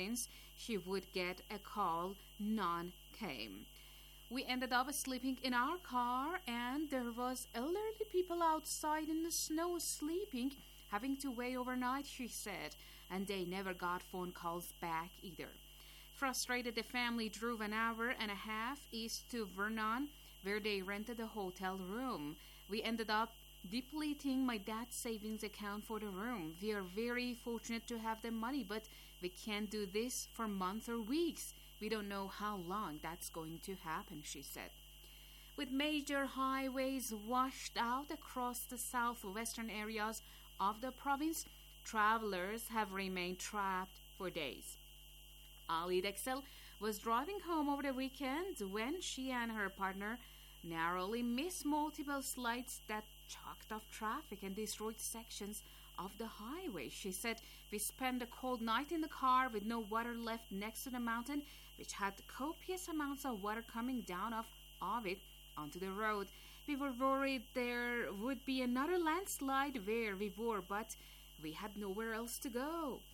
since she would get a call, none came. We ended up sleeping in our car, and there was elderly people outside in the snow sleeping, having to wait overnight, she said, and they never got phone calls back either. Frustrated, the family drove an hour and a half east to Vernon, where they rented a hotel room. We ended up depleting my dad's savings account for the room. We are very fortunate to have the money, but we can't do this for months or weeks. We don't know how long that's going to happen, she said. With major highways washed out across the southwestern areas of the province, travelers have remained trapped for days. Ali Dexel was driving home over the weekend when she and her partner narrowly missed multiple slides that choked off traffic and destroyed sections of the highway. She said, "We spent a cold night in the car with no water left next to the mountain, which had copious amounts of water coming down off of it onto the road. We were worried there would be another landslide where we were, but we had nowhere else to go."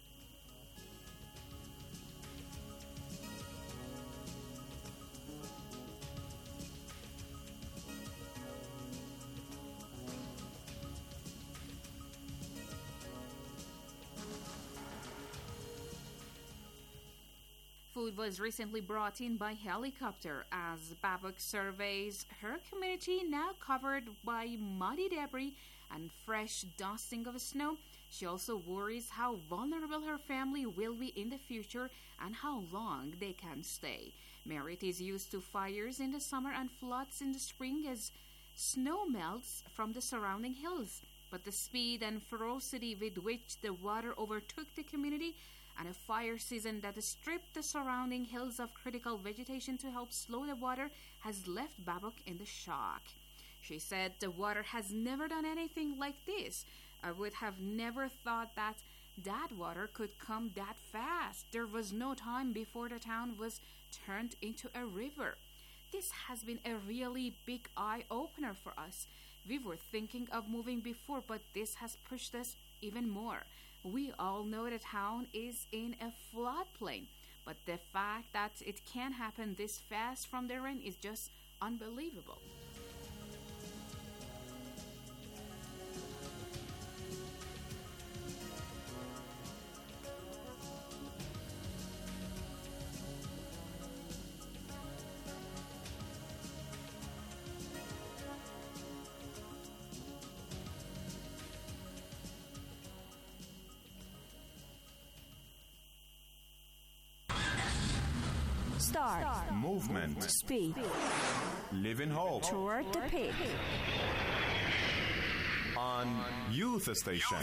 Food was recently brought in by helicopter as Babok surveys her community now covered by muddy debris and fresh dusting of snow. She also worries how vulnerable her family will be in the future and how long they can stay. Merit is used to fires in the summer and floods in the spring as snow melts from the surrounding hills. But the speed and ferocity with which the water overtook the community and a fire season that stripped the surrounding hills of critical vegetation to help slow the water has left Babok in the shock. She said, "The water has never done anything like this. I would have never thought that water could come that fast. There was no time before the town was turned into a river. This has been a really big eye-opener for us. We were thinking of moving before, but this has pushed us even more. We all know the town is in a floodplain, but the fact that it can happen this fast from the rain is just unbelievable." Start. Movement. Speed. Live in hope. Toward the peak. On Youth Station.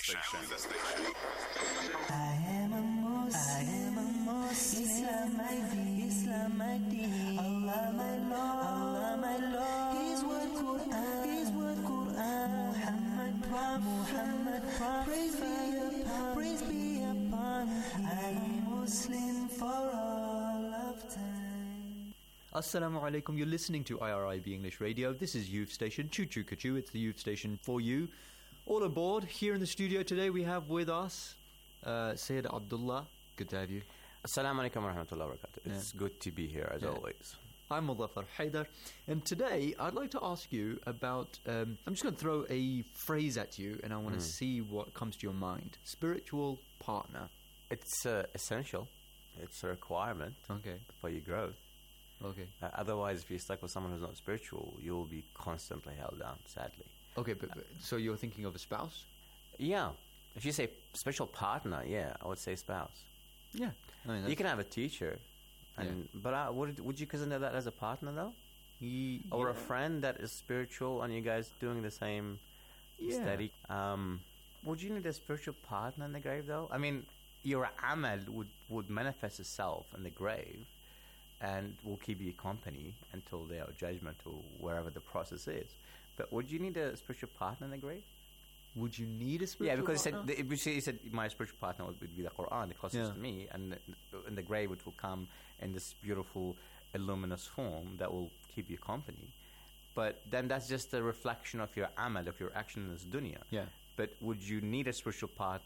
I am a Muslim. Islam my deen. Allah my Lord. His word Quran. Muhammad Prophet. Praise be upon him. I am Muslim for all of time. Assalamu alaikum, you're listening to IRIB English Radio. This is Youth Station, Choo Choo Kachoo, it's the Youth Station for you. All aboard, here in the studio today we have with us Sayyid Abdullah. Good to have you. Assalamu alaikum wa rahmatullahi wa barakatuh. It's good to be here as always. I'm Muzaffar Haidar, and today I'd like to ask you about, I'm just going to throw a phrase at you and I want to see what comes to your mind. Spiritual partner. It's essential. It's a requirement for your growth. Okay. Otherwise, if you're stuck with someone who's not spiritual, you'll be constantly held down, sadly. Okay, but so you're thinking of a spouse? Yeah. If you say spiritual partner, yeah, I would say spouse. Yeah. I mean, you can have a teacher, but would you consider that as a partner, though? Or a friend that is spiritual and you guys doing the same study? Would you need a spiritual partner in the grave, though? I mean, your amal would manifest itself in the grave and will keep you company until the judgment or wherever the process is. But would you need a spiritual partner in the grave? Would you need a spiritual partner? Yeah, because he said my spiritual partner would be the Quran, the closest to me, and in the grave it will come in this beautiful, luminous form that will keep you company. But then that's just a reflection of your amal, of your action in this dunya. Yeah. But would you need a spiritual partner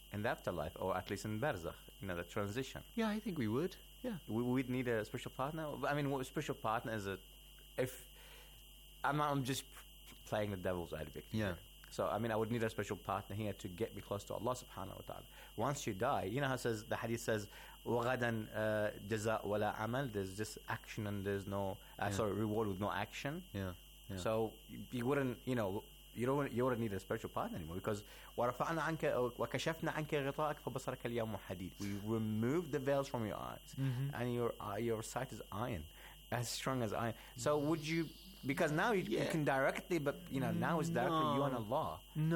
in the afterlife, or at least in barzakh, the transition. Yeah, I think we would. Yeah. We'd need a spiritual partner. I mean, what a spiritual partner is if I'm just playing the devil's advocate. Yeah. So, I mean, I would need a special partner here to get me close to Allah subhanahu wa ta'ala. Once you die, you know how the hadith says, وَغَدًا جَزَاء وَلَا عَمَل. There's just action and there's no, reward with no action. Yeah. So, you wouldn't, you wouldn't need a spiritual partner anymore, because وَرَفَعْنَا عَنْكَ وَكَشَفْنَا عَنْكَ غِطَاءَكَ فَبَصَرَكَ الْيَوْمُ حَدِيد. We removed the veils from your eyes, and your sight is iron, as strong as iron. So, would you... Because now you can directly, but now it's directly you and Allah.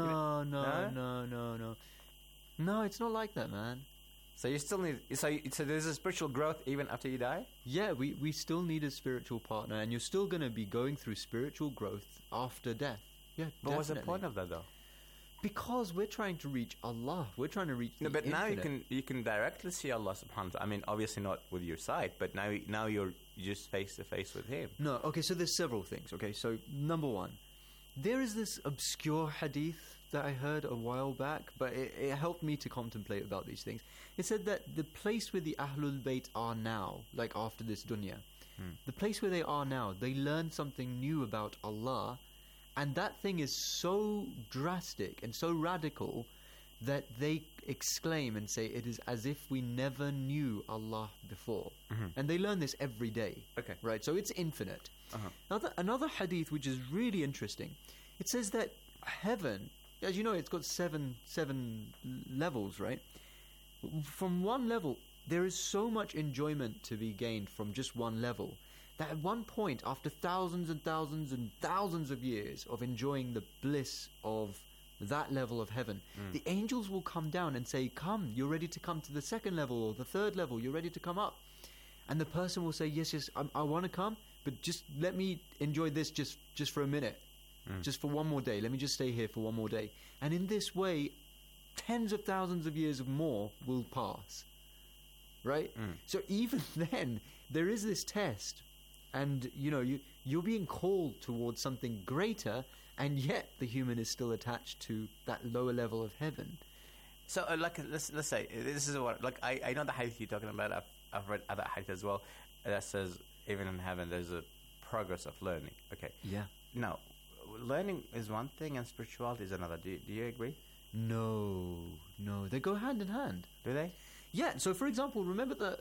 No, it's not like that, man. So you still need. So there's a spiritual growth even after you die. Yeah, we still need a spiritual partner, and you're still going to be going through spiritual growth after death. Yeah, but what's the point of that, though? Because we're trying to reach Allah. We're trying to reach the but infinite. now you can directly see Allah subhanahu wa ta'ala. I mean, obviously not with your sight, but now you're just face to face with Him. No, okay, so there's several things. Okay, so number one, there is this obscure hadith that I heard a while back, but it helped me to contemplate about these things. It said that the place where the Ahlul Bayt are now, like after this dunya, the place where they are now, they learn something new about Allah. And that thing is so drastic and so radical that they exclaim and say it is as if we never knew Allah before. And they learn this every day. Okay. Right, so it's infinite. Another hadith which is really interesting, it says that heaven, as you know, it's got seven levels, right? From one level, there is so much enjoyment to be gained from just one level, that at one point, after thousands and thousands and thousands of years of enjoying the bliss of that level of heaven, the angels will come down and say, come, you're ready to come to the second level or the third level, you're ready to come up. And the person will say, yes, I want to come, but just let me enjoy this just for a minute, just for one more day. Let me just stay here for one more day. And in this way, tens of thousands of years more will pass. Right? So even then, there is this test. And, you're being called towards something greater, and yet the human is still attached to that lower level of heaven. So, let's say, this is what, I know the hadith you're talking about. I've read other hadith as well that says, even in heaven, there's a progress of learning. Okay. Yeah. Now, learning is one thing and spirituality is another. Do you agree? No. They go hand in hand. Do they? Yeah. So, for example, remember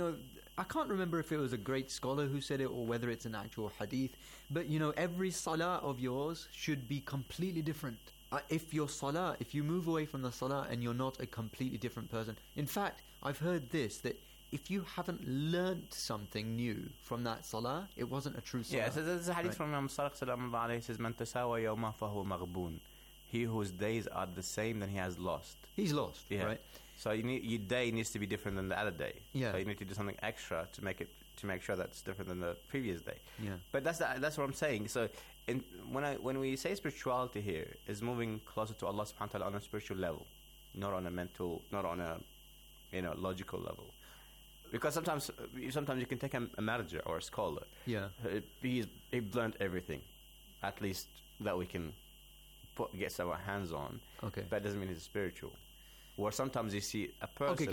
I can't remember if it was a great scholar who said it or whether it's an actual hadith, but every salah of yours should be completely different. If you move away from the salah and you're not a completely different person. In fact, I've heard this, that if you haven't learnt something new from that salah, it wasn't a true salah. Yeah, so there's a hadith from Imam Sadiq sallallahu alayhi wa sallam. It says, "Man tasawa yawma fahu maghboon." He whose days are the same, then he has lost. He's lost, right? So your day needs to be different than the other day. Yeah. So you need to do something extra to make sure that's different than the previous day. Yeah. But that's what I'm saying. So when we say spirituality here, is moving closer to Allah subhanahu wa ta'ala on a spiritual level, not on a mental, not on a logical level. Because sometimes you can take a marja or a scholar. Yeah. He learned everything, at least that we can get our hands on. Okay. But it doesn't mean he's spiritual. Or sometimes you see a person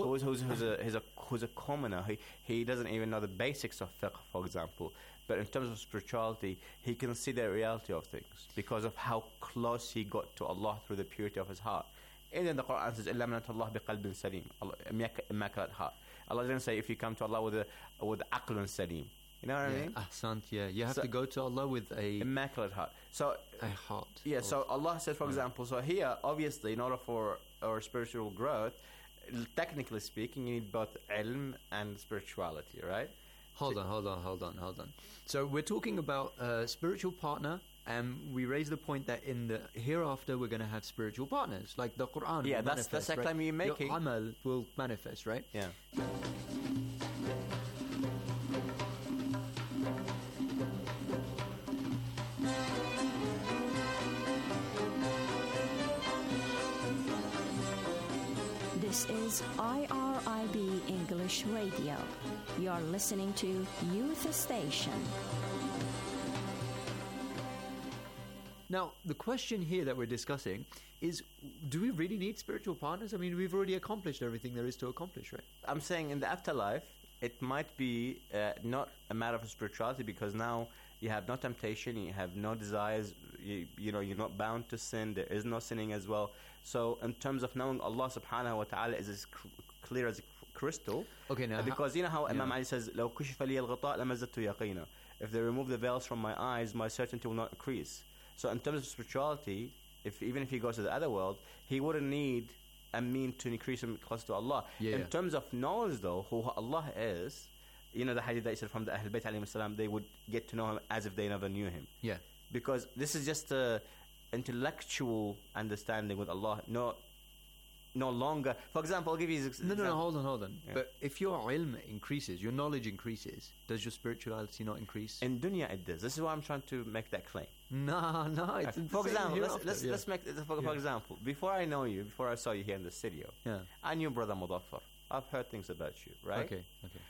who's a commoner. He doesn't even know the basics of fiqh, for example. But in terms of spirituality, he can see the reality of things because of how close he got to Allah through the purity of his heart. And then the Quran says, إِلَّا مَنَ اللَّهِ بِقَلْبٍ سَلِيمٍ immaculate heart. Allah didn't say if you come to Allah with aqlun salim. You know what I mean? Ahsant, yeah. You have to go to Allah with a immaculate heart. So a heart. Yeah, so Allah says, for example, so here, obviously, in order for our spiritual growth, technically speaking, you need both ilm and spirituality, right? Hold on. So we're talking about a spiritual partner, and we raise the point that in the hereafter we're going to have spiritual partners, like the Quran. Yeah, that's the claim you're making. Your amal will manifest, right? Yeah. This is IRIB English Radio. You're listening to Youth Station. Now, the question here that we're discussing is, do we really need spiritual partners? I mean, we've already accomplished everything there is to accomplish, right? I'm saying in the afterlife, it might be not a matter of spirituality, because now you have no temptation, you have no desires, you know, you're not bound to sin, there is no sinning as well. So in terms of knowing Allah subhanahu wa ta'ala is as clear as crystal. Okay, now because you know how Imam yeah. Ali says, لو كشف لي الغطاء لمزدت يقينا. If they remove the veils from my eyes, my certainty will not increase. So in terms of spirituality, even if he goes to the other world, he wouldn't need a mean to increase him close to Allah. Yeah. In terms of knowledge, though, who Allah is, you know the hadith that he said from the Ahl Bayt alayhi salam, they would get to know him as if they never knew him. Yeah. Because this is just a intellectual understanding with Allah. No longer. For example, I'll give you No, hold on. Yeah. But if your ilm increases, your knowledge increases, does your spirituality not increase? In dunya it does. This is why I'm trying to make that claim. No. It's For example, let's yeah. make for example. Before I know you, before I saw you here in the studio, Yeah. I knew Brother Mudaffar. I've heard things about you, right? Okay.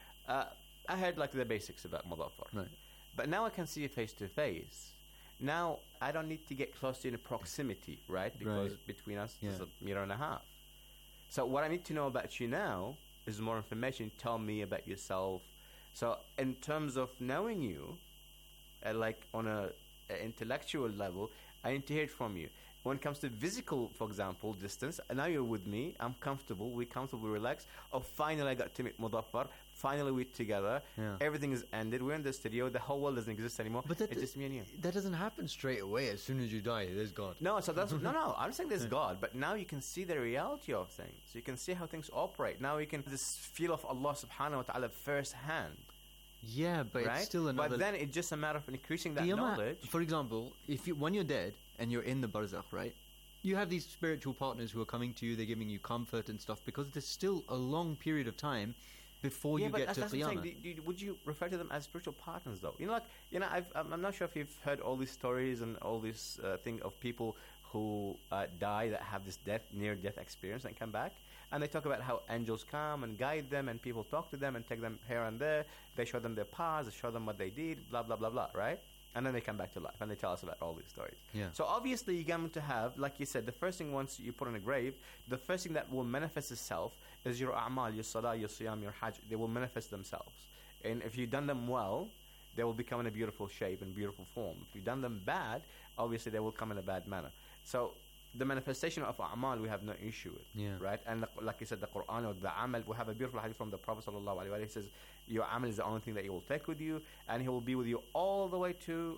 I heard like the basics about Mudaffar. Right. But now I can see you face to face. Now I don't need to get close to you in proximity, right? Because between us Yeah. is a year and a half. So what I need to know about you now is more information. Tell me about yourself. So in terms of knowing you, like on a intellectual level, I need to hear it from you. When it comes to physical, for example, distance, now you're with me, I'm comfortable, we're comfortable, we're relaxed. Oh, finally I got to meet Mudaffar. Finally we're together. Yeah. Everything is ended. We're in the studio. The whole world doesn't exist anymore. But it's just me and you. That doesn't happen straight away. As soon as you die, there's God. No, so that's no. I'm saying there's God, but now you can see the reality of things. You can see how things operate. Now you can this feel of Allah subhanahu wa ta'ala firsthand. Yeah, but right? it's still another. But then it's just a matter of increasing that The knowledge. For example, when you're dead and you're in the barzakh, right? You have these spiritual partners who are coming to you. They're giving you comfort and stuff because there's still a long period of time before you get to that's what I'm Qiyamah. saying. Would you refer to them as spiritual partners, though? I'm not sure if you've heard all these stories and all these thing of people who die that have this near-death experience and come back, and they talk about how angels come and guide them, and people talk to them and take them here and there. They show them their past, they show them what they did, blah blah blah blah, right? And then they come back to life and they tell us about all these stories. Yeah. So obviously you're going to have, like you said, the first thing once you put in a grave, the first thing that will manifest itself is your a'mal, your salah, your siyam, your hajj. They will manifest themselves. And if you've done them well, they will become in a beautiful shape and beautiful form. If you've done them bad, obviously they will come in a bad manner. So the manifestation of a'mal we have no issue with, Yeah. right? And like you said, the Quran or the amal, we have a beautiful hadith from the Prophet sallallahu alaihi wasallam. He says, your amal is the only thing that you will take with you, and he will be with you all the way to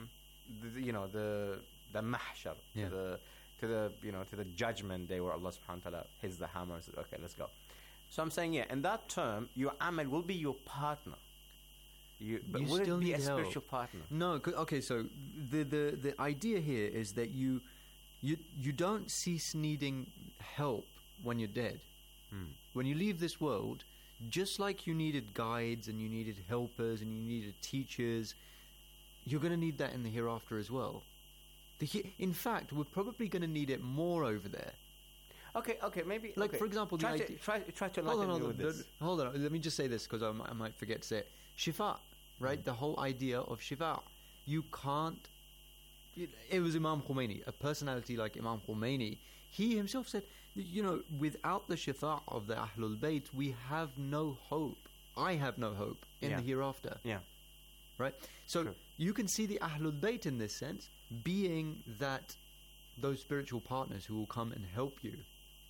the mahshar, Yeah. to the judgment day where Allah subhanahu wa ta'ala hits the hammer and says, okay, let's go. So I'm saying, in that term, your amal will be your partner. But You will still it be need a help. spiritual partner? No, okay. So the idea here is that you don't cease needing help when you're dead. When you leave this world, just like you needed guides and you needed helpers and you needed teachers, you're going to need that in the hereafter as well. In fact, we're probably going to need it more over there. Okay, maybe. Like, okay. for example, try to enlighten me with this. Hold on. Let me just say this because I might forget to say it. Shifa, right? The whole idea of shifa. You can't... It was Imam Khomeini, a personality like Imam Khomeini. He himself said, without the shifa of the Ahlul Bayt, we have no hope. I have no hope in the hereafter. Yeah. Right? So True. you can see the Ahlul Bayt in this sense being that those spiritual partners who will come and help you.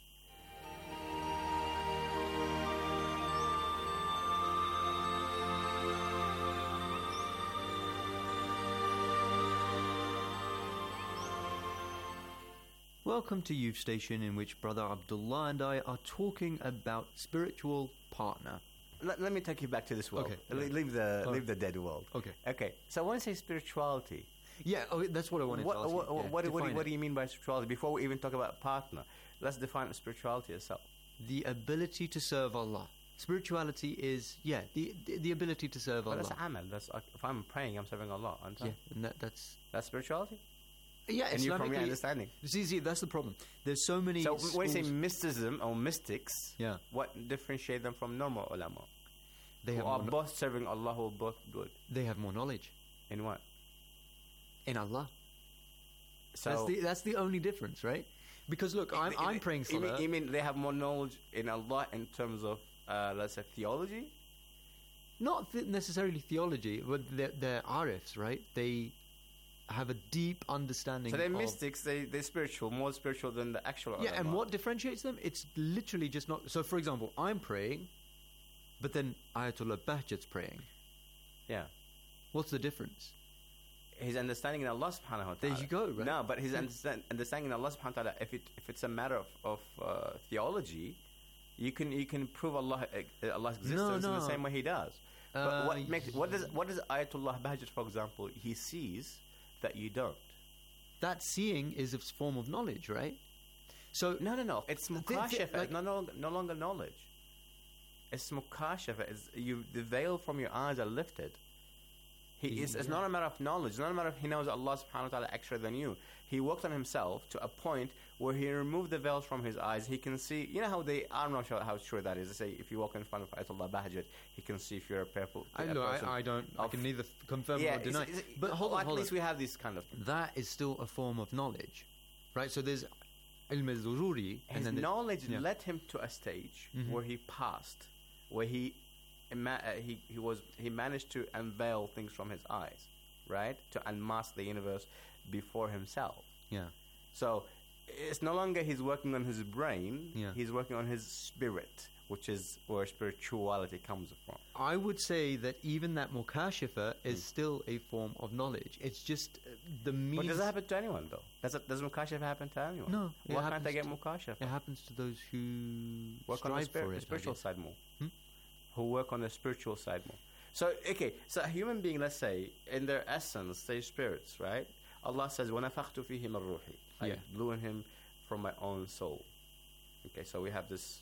Welcome to Youth Station, in which Brother Abdullah and I are talking about spiritual partner. Let me take you back to this world. Okay. Leave the dead world. Okay. So when I say spirituality, Yeah, that's what I wanted to ask you. What do you mean by spirituality? Before we even talk about partner, let's define spirituality itself. The ability to serve Allah. Spirituality is, the ability to serve But Allah. that's amal. That's if I'm praying, I'm serving Allah. Aren't I? Yeah, and that's spirituality. yeah. And you from your Islamically- understanding. See, that's the problem. There's so many. So when you say schools- mysticism or mystics, Yeah. what differentiate them from normal ulama? they Who have are more, both serving Allah, who are both good. they have more knowledge In what? in Allah. So That's the only difference, right? Because look, I'm praying salah. You mean they have more knowledge in Allah in terms of, let's say, theology? Not necessarily theology, but they're arifs, right? They have a deep understanding. So they're of mystics. They're spiritual, more spiritual than the actual. Yeah, and ulama. what differentiates them? It's literally just not. So, for example, I'm praying, but then Ayatollah Bahjat's praying. Yeah. What's the difference? His understanding in Allah subhanahu wa ta'ala. There you go, right? No, but his understanding in Allah subhanahu wa ta'ala, if it's a matter of theology, you can prove Allah's existence in the same way he does. But what does Ayatollah Bahjat, for example, he sees that you don't? That seeing is a form of knowledge, right? So No. It's mukashafa, no longer knowledge. It's mukashafa. The veil from your eyes are lifted. It's not a matter of knowledge. It's not a matter of he knows Allah subhanahu wa ta'ala extra than you. He worked on himself to a point where he removed the veils from his eyes. He can see, you know how I'm not sure how true that is. They say if you walk in front of Ayatollah Bahjat, he can see if you're a prayerful person. I can neither confirm or deny. But hold on. At least we have this kind of. That is still a form of knowledge, right? So there's ilm al-zururi. His knowledge led him to a stage where he passed, where he managed to unveil things from his eyes, right? To unmask the universe before himself. Yeah. So it's no longer he's working on his brain. Yeah. He's working on his spirit, which is where spirituality comes from. I would say that even that mukashafa is still a form of knowledge. It's just the means. But does it happen to anyone, though? Does mukashafa happen to anyone? No. Why can't they get mukashafa? It happens to those who work on the spiritual side more. Who work on the spiritual side more. So a human being, let's say, in their essence, they're spirits, right? Allah says, وَنَفَخْتُ فِيهِ مِنْ رُوحِي. I blew in him from my own soul. Okay, so we have this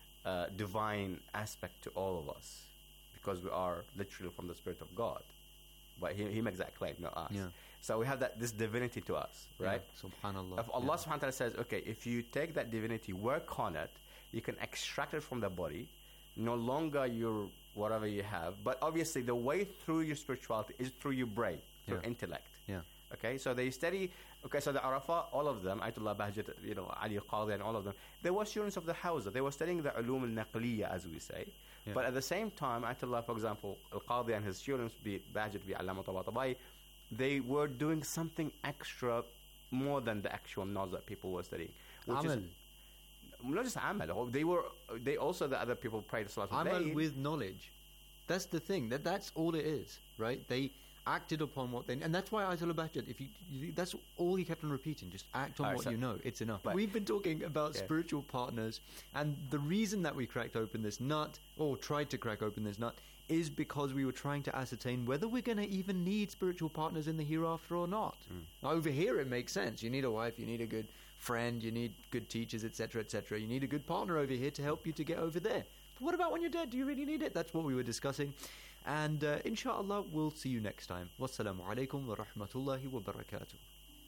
divine aspect to all of us because we are literally from the Spirit of God. But he makes that claim, not us. Yeah. So we have this divinity to us, right? Yeah, subhanallah. If Allah subhanahu wa ta'ala says, okay, if you take that divinity, work on it, you can extract it from the body. No longer your whatever you have, but obviously the way through your spirituality is through your brain, through intellect. Yeah. Okay, so they study. Okay, so the Arafah, all of them, Ayatollah Bahjat, Ali Qadhi, and all of them, they were students of the Hawza. They were studying the ulum al-naqliya, as we say. Yeah. But at the same time, Ayatollah, for example, Al-Qadhi and his students, be it Bahjat, be it Allama Tabatabai, they were doing something extra more than the actual knowledge that people were studying. Which is not just amal. They also, the other people prayed Salat al-Layl. Amal with knowledge. That's the thing. That's all it is, right? They acted upon what they... And that's why Ayatollah Bahjat, that's all he kept on repeating. Just act on what you know. It's enough. We've been talking about spiritual partners, and the reason that we cracked open this nut, or tried to crack open this nut, is because we were trying to ascertain whether we're going to even need spiritual partners in the hereafter or not. Now, over here, it makes sense. You need a wife, you need a good friend, you need good teachers, etc., etc. You need a good partner over here to help you to get over there. But what about when you're dead? Do you really need it? That's what we were discussing. And inshallah, we'll see you next time. Wassalamu alaikum wa rahmatullahi wa barakatuh.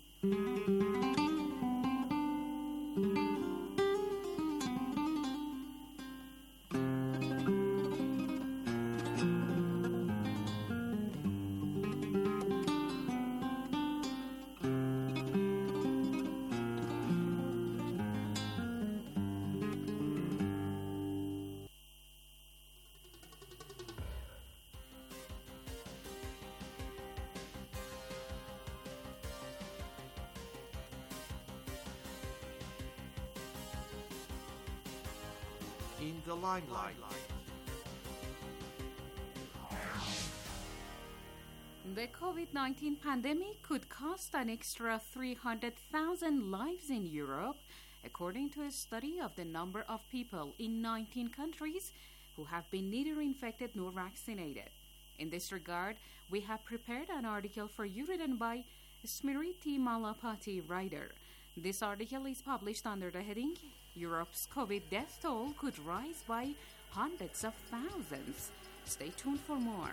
In the limelight. The COVID-19 pandemic could cost an extra 300,000 lives in Europe, according to a study of the number of people in 19 countries who have been neither infected nor vaccinated. In this regard, we have prepared an article for you written by Smriti Malapati writer. This article is published under the heading, Europe's COVID death toll could rise by hundreds of thousands. Stay tuned for more.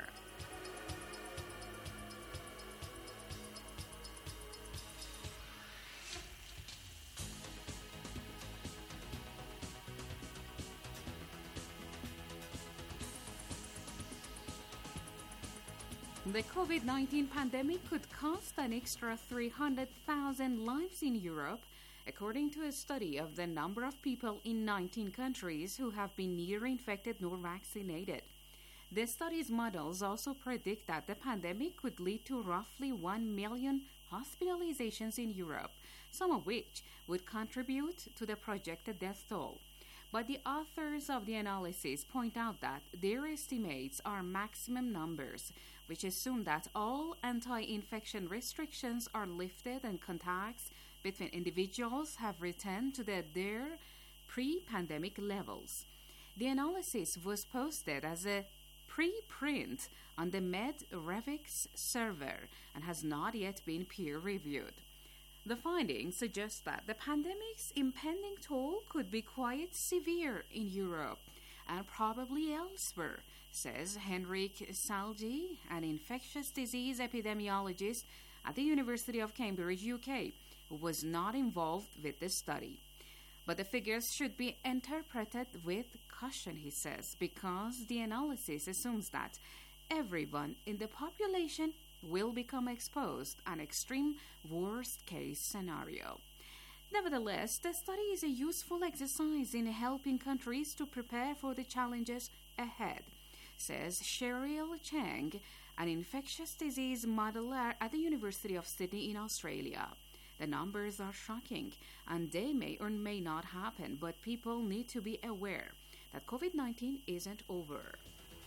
The COVID-19 pandemic could cost an extra 300,000 lives in Europe, according to a study of the number of people in 19 countries who have been neither infected nor vaccinated. The study's models also predict that the pandemic could lead to roughly 1 million hospitalizations in Europe, some of which would contribute to the projected death toll. But the authors of the analysis point out that their estimates are maximum numbers, which assume that all anti-infection restrictions are lifted and contacts between individuals have returned to their pre-pandemic levels. The analysis was posted as a preprint on the MedRevix server and has not yet been peer-reviewed. The findings suggest that the pandemic's impending toll could be quite severe in Europe and probably elsewhere, says Henrik Salgi, an infectious disease epidemiologist at the University of Cambridge, UK, who was not involved with the study. But the figures should be interpreted with caution, he says, because the analysis assumes that everyone in the population will become exposed, an extreme worst-case scenario. Nevertheless, the study is a useful exercise in helping countries to prepare for the challenges ahead, says Cheryl Chang, an infectious disease modeler at the University of Sydney in Australia. The numbers are shocking, and they may or may not happen, but people need to be aware that COVID-19 isn't over.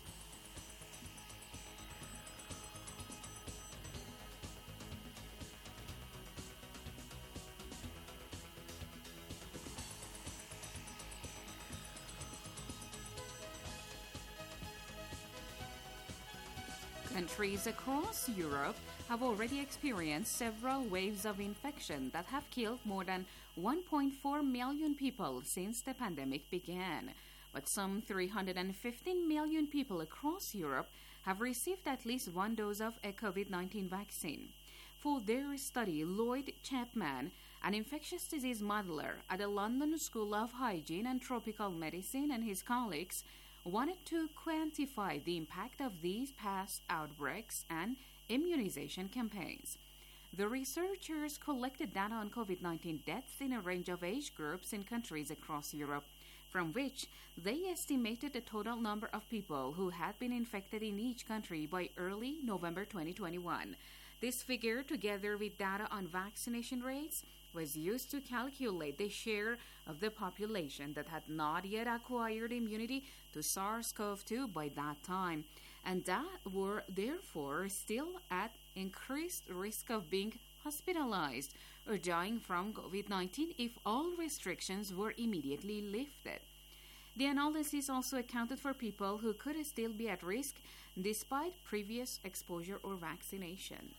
Countries across Europe have already experienced several waves of infection that have killed more than 1.4 million people since the pandemic began. But some 315 million people across Europe have received at least one dose of a COVID-19 vaccine. For their study, Lloyd Chapman, an infectious disease modeler at the London School of Hygiene and Tropical Medicine, and his colleagues wanted to quantify the impact of these past outbreaks and immunization campaigns. The researchers collected data on COVID-19 deaths in a range of age groups in countries across Europe, from which they estimated the total number of people who had been infected in each country by early November 2021. This figure, together with data on vaccination rates, was used to calculate the share of the population that had not yet acquired immunity to SARS-CoV-2 by that time, and that were therefore still at increased risk of being hospitalized or dying from COVID-19 if all restrictions were immediately lifted. The analysis also accounted for people who could still be at risk despite previous exposure or vaccination.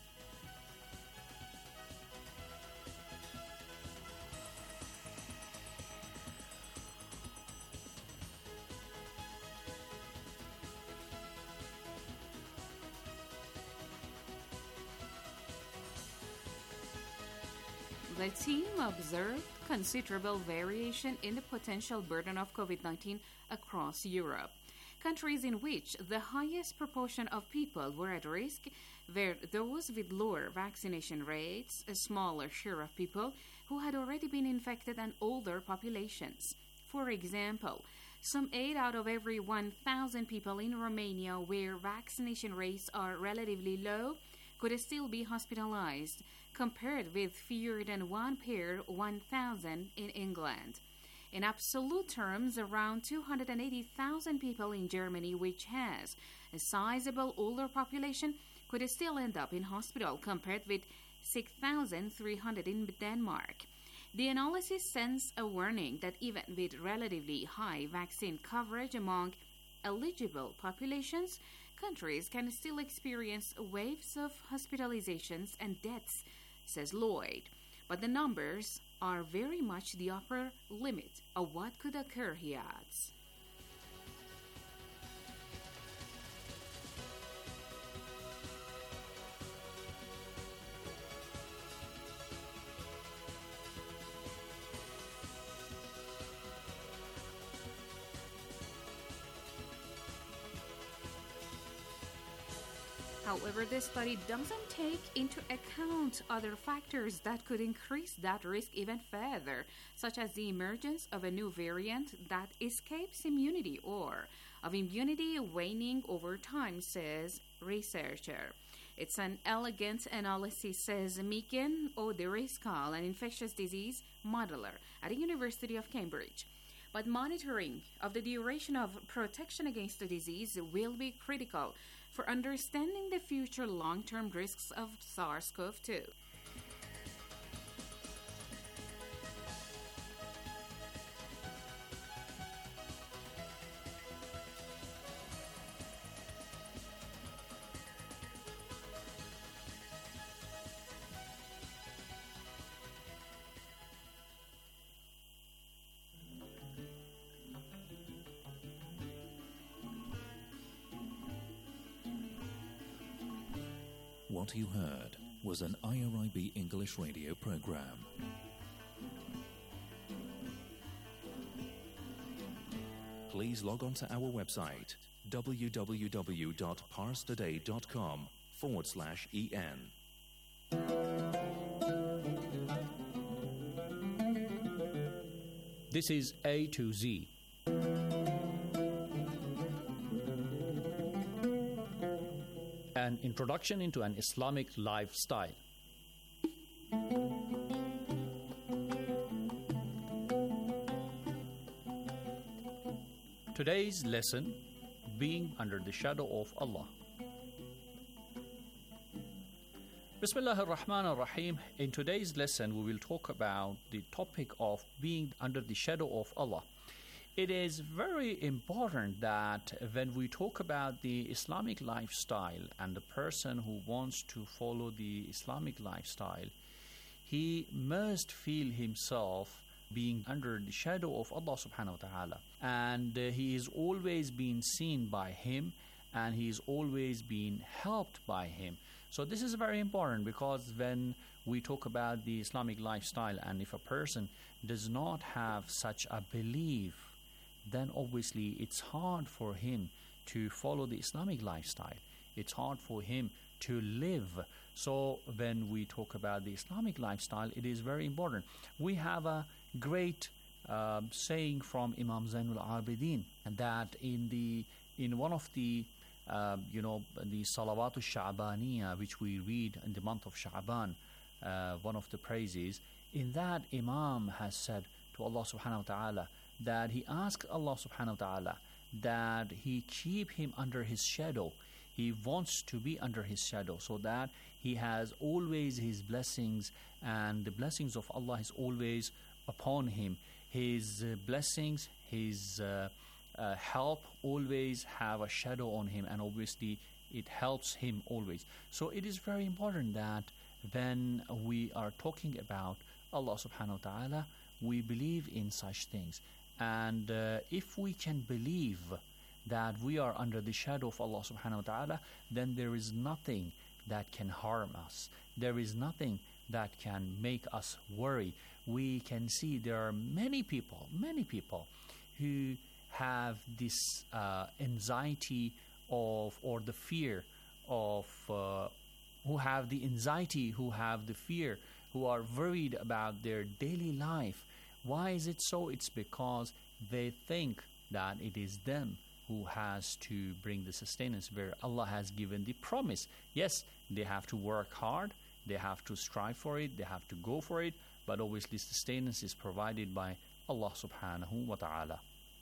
The team observed considerable variation in the potential burden of COVID-19 across Europe. Countries in which the highest proportion of people were at risk were those with lower vaccination rates, a smaller share of people who had already been infected, and older populations. For example, some 8 out of every 1,000 people in Romania, where vaccination rates are relatively low, could still be hospitalized, compared with fewer than 1 per 1,000 in England. In absolute terms, around 280,000 people in Germany, which has a sizable older population, could still end up in hospital, compared with 6,300 in Denmark. The analysis sends a warning that even with relatively high vaccine coverage among eligible populations, countries can still experience waves of hospitalizations and deaths, says Lloyd. But the numbers are very much the upper limit of what could occur, he adds. However, this study doesn't take into account other factors that could increase that risk even further, such as the emergence of a new variant that escapes immunity or of immunity waning over time, says researcher. It's an elegant analysis, says Megan O'Driscoll, an infectious disease modeler at the University of Cambridge. But monitoring of the duration of protection against the disease will be critical for understanding the future long-term risks of SARS-CoV-2. What you heard was an IRIB English radio program. Please log on to our website www.parstoday.com/en. This is A to Z. An introduction into an Islamic lifestyle. Today's lesson, being under the shadow of Allah. Bismillah ar-Rahman ar-Rahim. In today's lesson, we will talk about the topic of being under the shadow of Allah. It is very important that when we talk about the Islamic lifestyle and the person who wants to follow the Islamic lifestyle, he must feel himself being under the shadow of Allah subhanahu wa ta'ala. And he is always being seen by him, and he is always being helped by him. So this is very important, because when we talk about the Islamic lifestyle, and if a person does not have such a belief, then obviously it's hard for him to follow the Islamic lifestyle. It's hard for him to live. So when we talk about the Islamic lifestyle, it is very important. We have a great saying from Imam Zainul Abidin, that in one of the the Salawatul Sha'baniyah, which we read in the month of Sha'ban, one of the praises, in that Imam has said to Allah subhanahu wa ta'ala that he asked Allah subhanahu wa ta'ala that he keep him under his shadow. He wants to be under his shadow, so that he has always his blessings, and the blessings of Allah is always upon him. His blessings, his help always have a shadow on him, and obviously it helps him always. So it is very important that when we are talking about Allah subhanahu wa ta'ala, we believe in such things. And if we can believe that we are under the shadow of Allah subhanahu wa ta'ala, then there is nothing that can harm us. There is nothing that can make us worry. We can see there are many people who have this anxiety of, or the fear of, who have the anxiety, who have the fear, who are worried about their daily life. Why is it so? It's because they think that it is them who has to bring the sustenance, where Allah has given the promise. Yes, they have to work hard, they have to strive for it, they have to go for it, but obviously sustenance is provided by Allah subhanahu wa ta'ala.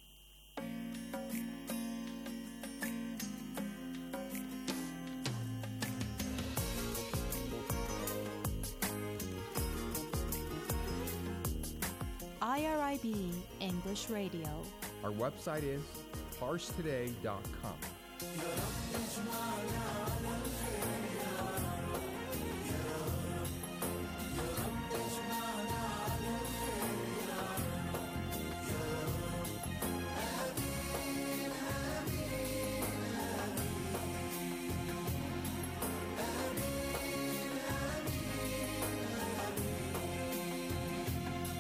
IRIB English Radio. Our website is parstoday.com.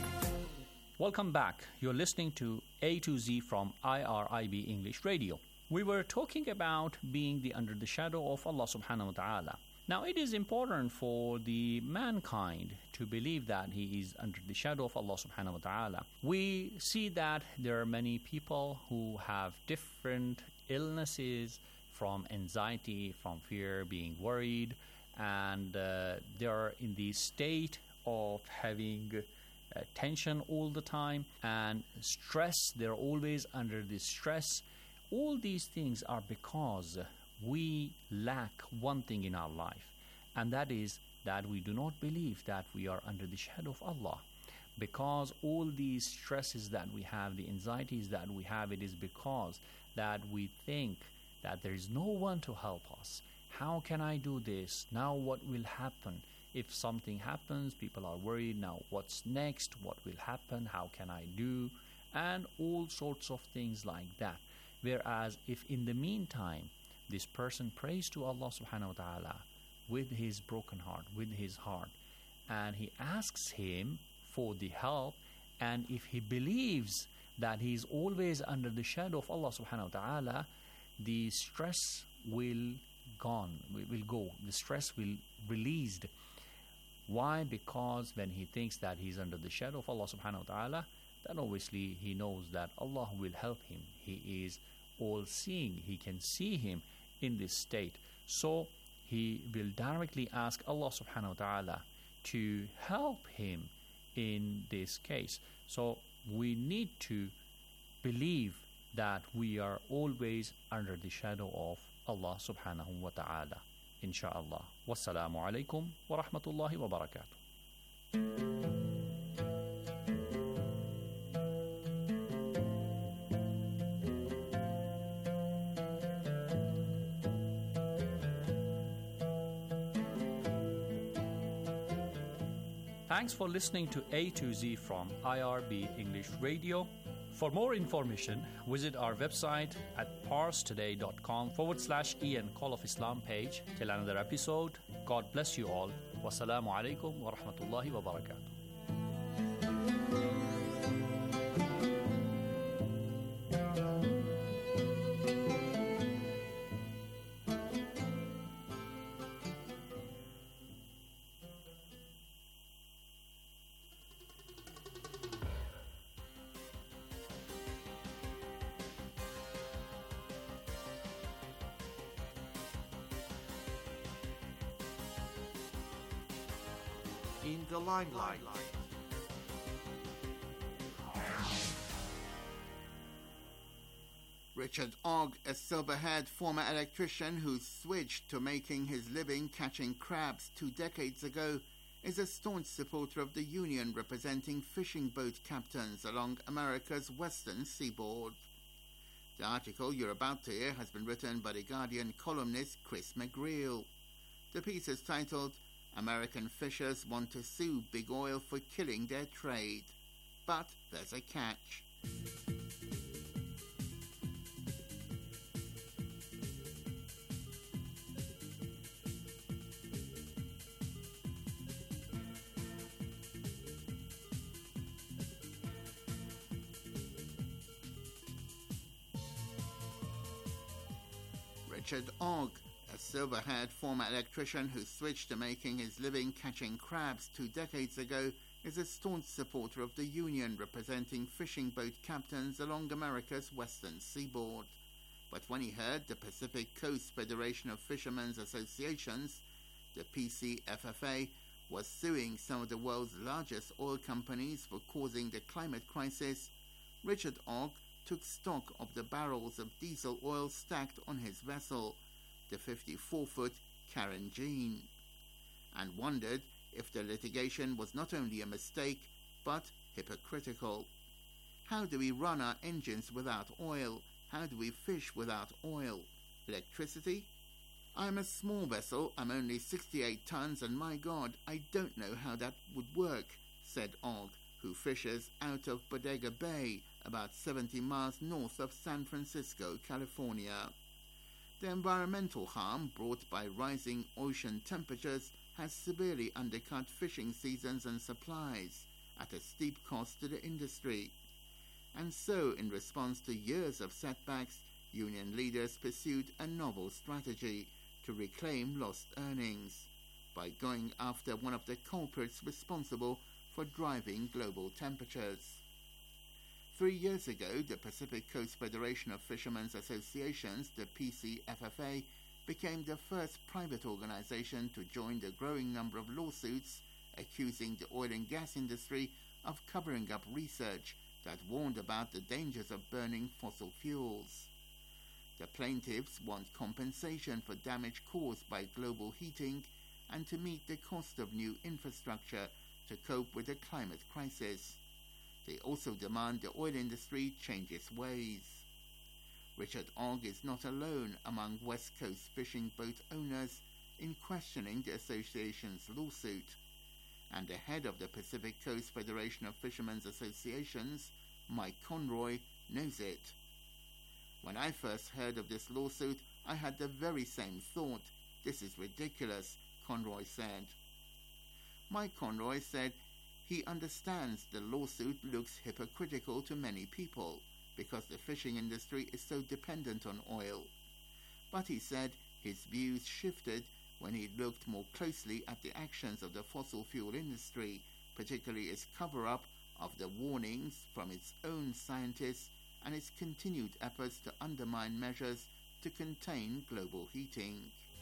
Welcome back. You're listening to A to Z from IRIB English Radio. We were talking about being under the shadow of Allah subhanahu wa ta'ala. Now, it is important for the mankind to believe that he is under the shadow of Allah subhanahu wa ta'ala. We see that there are many people who have different illnesses, from anxiety, from fear, being worried, and they are in the state of having tension all the time and stress. They're always under this stress. All these things are because we lack one thing in our life, and that is that we do not believe that we are under the shadow of Allah. Because all these stresses that we have, the anxieties that we have, it is because that we think that there is no one to help us. How can I do this? Now what will happen? If something happens, people are worried. Now what's next? What will happen? How can I do? And all sorts of things like that. Whereas if in the meantime, this person prays to Allah subhanahu wa ta'ala with his broken heart, with his heart, and he asks him for the help, and if he believes that he is always under the shadow of Allah subhanahu wa ta'ala, the stress will go. The stress will released. Why? Because when he thinks that he's under the shadow of Allah subhanahu wa ta'ala, then obviously he knows that Allah will help him. He is all-seeing. He can see him in this state. So he will directly ask Allah subhanahu wa ta'ala to help him in this case. So we need to believe that we are always under the shadow of Allah subhanahu wa ta'ala. Insha'Allah. Wassalamu alaikum wa rahmatullahi wa barakatuh. Thanks for listening to A to Z from IRB English Radio. For more information, visit our website at parstoday.com/Ian Call of Islam page. Till another episode, God bless you all. Wassalamu alaikum wa rahmatullahi wa barakatuh. In the limelight. Richard Ogg, a silver-haired former electrician who switched to making his living catching crabs 2 decades ago, is a staunch supporter of the union representing fishing boat captains along America's western seaboard. The article you're about to hear has been written by The Guardian columnist Chris McGreal. The piece is titled, American Fishers Want to Sue Big Oil for Killing Their Trade. But there's a catch. Richard Ogg, a silver-haired former electrician who switched to making his living catching crabs 2 decades ago, is a staunch supporter of the union representing fishing boat captains along America's western seaboard. But when he heard the Pacific Coast Federation of Fishermen's Associations, the PCFFA, was suing some of the world's largest oil companies for causing the climate crisis, Richard Ogg took stock of the barrels of diesel oil stacked on his vessel, the 54-foot Karen Jean, and wondered if the litigation was not only a mistake, but hypocritical. How do we run our engines without oil? How do we fish without oil? Electricity? I'm a small vessel, I'm only 68 tons, and my God, I don't know how that would work, said Ogg, who fishes out of Bodega Bay, about 70 miles north of San Francisco, California. The environmental harm brought by rising ocean temperatures has severely undercut fishing seasons and supplies at a steep cost to the industry. And so, in response to years of setbacks, union leaders pursued a novel strategy to reclaim lost earnings by going after one of the culprits responsible for driving global temperatures. 3 years ago, the Pacific Coast Federation of Fishermen's Associations, the PCFFA, became the first private organization to join the growing number of lawsuits accusing the oil and gas industry of covering up research that warned about the dangers of burning fossil fuels. The plaintiffs want compensation for damage caused by global heating and to meet the cost of new infrastructure to cope with the climate crisis. They also demand the oil industry change its ways. Richard Ogg is not alone among West Coast fishing boat owners in questioning the association's lawsuit, and the head of the Pacific Coast Federation of Fishermen's Associations, Mike Conroy, knows it. When I first heard of this lawsuit, I had the very same thought. This is ridiculous, Conroy said. Mike Conroy said he understands the lawsuit looks hypocritical to many people because the fishing industry is so dependent on oil. But he said his views shifted when he looked more closely at the actions of the fossil fuel industry, particularly its cover-up of the warnings from its own scientists and its continued efforts to undermine measures to contain global heating.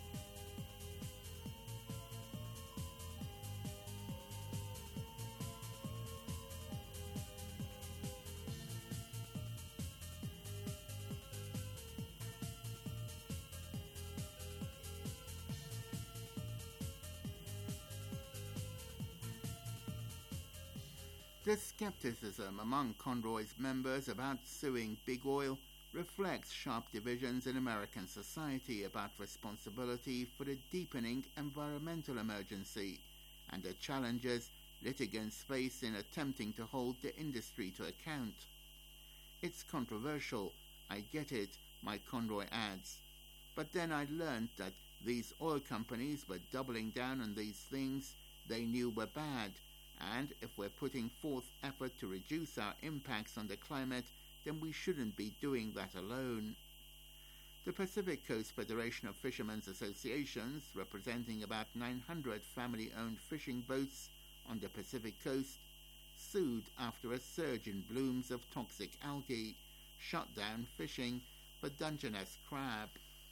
The skepticism among Conroy's members about suing Big Oil reflects sharp divisions in American society about responsibility for the deepening environmental emergency and the challenges litigants face in attempting to hold the industry to account. It's controversial, I get it, Mike Conroy adds, but then I learned that these oil companies were doubling down on these things they knew were bad, and if we're putting forth effort to reduce our impacts on the climate, then we shouldn't be doing that alone. The Pacific Coast Federation of Fishermen's Associations, representing about 900 family-owned fishing boats on the Pacific Coast, sued after a surge in blooms of toxic algae shut down fishing for Dungeness crab.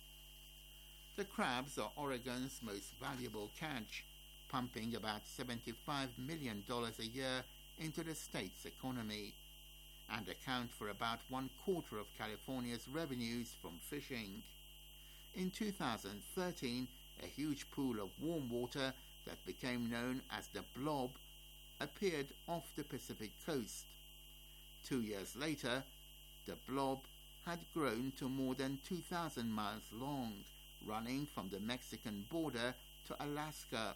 The crabs are Oregon's most valuable catch, pumping about $75 million a year into the state's economy, and account for about 1/4 of California's revenues from fishing. In 2013, a huge pool of warm water that became known as the Blob appeared off the Pacific coast. 2 years later, the Blob had grown to more than 2,000 miles long, running from the Mexican border to Alaska.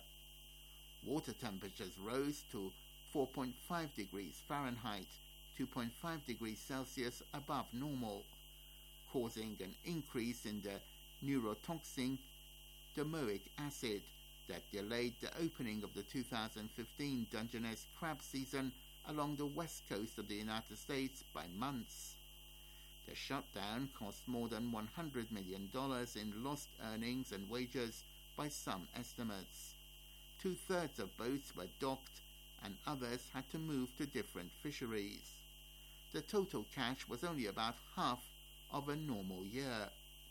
Water temperatures rose to 4.5 degrees Fahrenheit, 2.5 degrees Celsius above normal, causing an increase in the neurotoxin domoic acid that delayed the opening of the 2015 Dungeness crab season along the west coast of the United States by months. The shutdown cost more than $100 million in lost earnings and wages by some estimates. 2/3 of boats were docked and others had to move to different fisheries. The total catch was only about half of a normal year.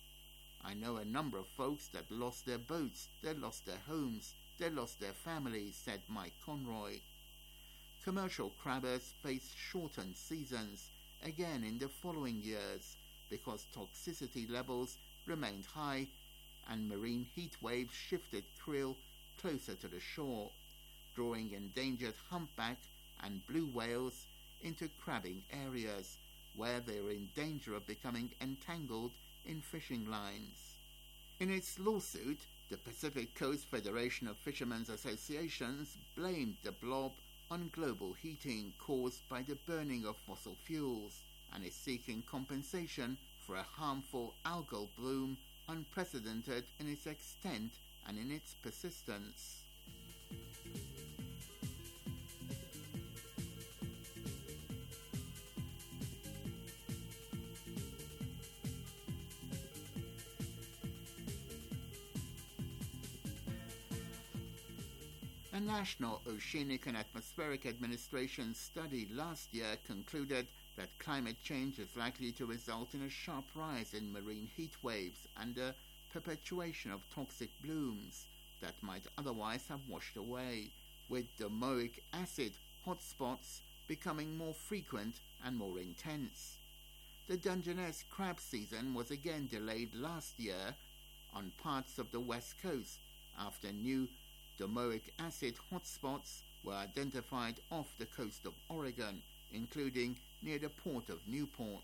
I know a number of folks that lost their boats, they lost their homes, they lost their families, said Mike Conroy. Commercial crabbers faced shortened seasons again in the following years because toxicity levels remained high and marine heat waves shifted krill closer to the shore, drawing endangered humpback and blue whales into crabbing areas where they were in danger of becoming entangled in fishing lines. In its lawsuit, the Pacific Coast Federation of Fishermen's Associations blamed the Blob on global heating caused by the burning of fossil fuels and is seeking compensation for a harmful algal bloom unprecedented in its extent and in its persistence. The National Oceanic and Atmospheric Administration study last year concluded that climate change is likely to result in a sharp rise in marine heat waves and a perpetuation of toxic blooms that might otherwise have washed away, with domoic acid hotspots becoming more frequent and more intense. The Dungeness crab season was again delayed last year on parts of the west coast after new domoic acid hotspots were identified off the coast of Oregon, including near the port of Newport.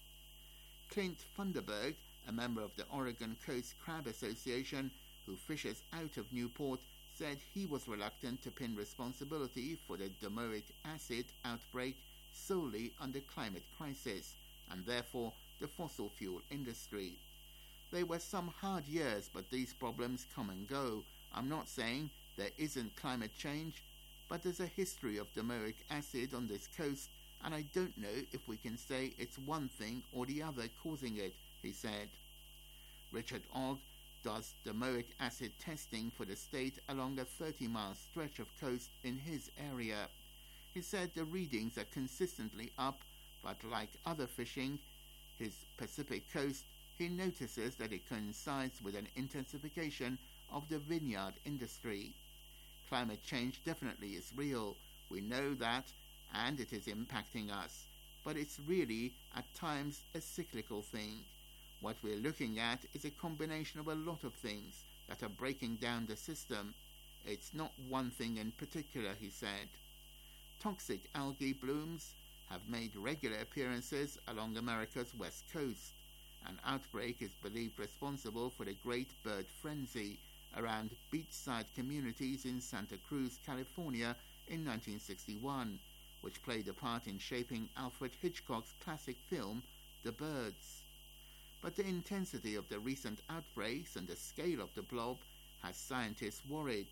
Clint Funderburg, a member of the Oregon Coast Crab Association who fishes out of Newport, said he was reluctant to pin responsibility for the domoic acid outbreak solely on the climate crisis and therefore the fossil fuel industry. There were some hard years, but these problems come and go. I'm not saying there isn't climate change, but there's a history of domoic acid on this coast, and I don't know if we can say it's one thing or the other causing it, he said. Richard Ogg does domoic acid testing for the state along a 30-mile stretch of coast in his area. He said the readings are consistently up, but like other fishing, his Pacific coast, he notices that it coincides with an intensification of the vineyard industry. Climate change definitely is real. We know that, and it is impacting us. But it's really, at times, a cyclical thing. What we're looking at is a combination of a lot of things that are breaking down the system. It's not one thing in particular, he said. Toxic algae blooms have made regular appearances along America's west coast. An outbreak is believed responsible for the Great Bird Frenzy around beachside communities in Santa Cruz, California in 1961, which played a part in shaping Alfred Hitchcock's classic film, The Birds. But the intensity of the recent outbreaks and the scale of the blob has scientists worried.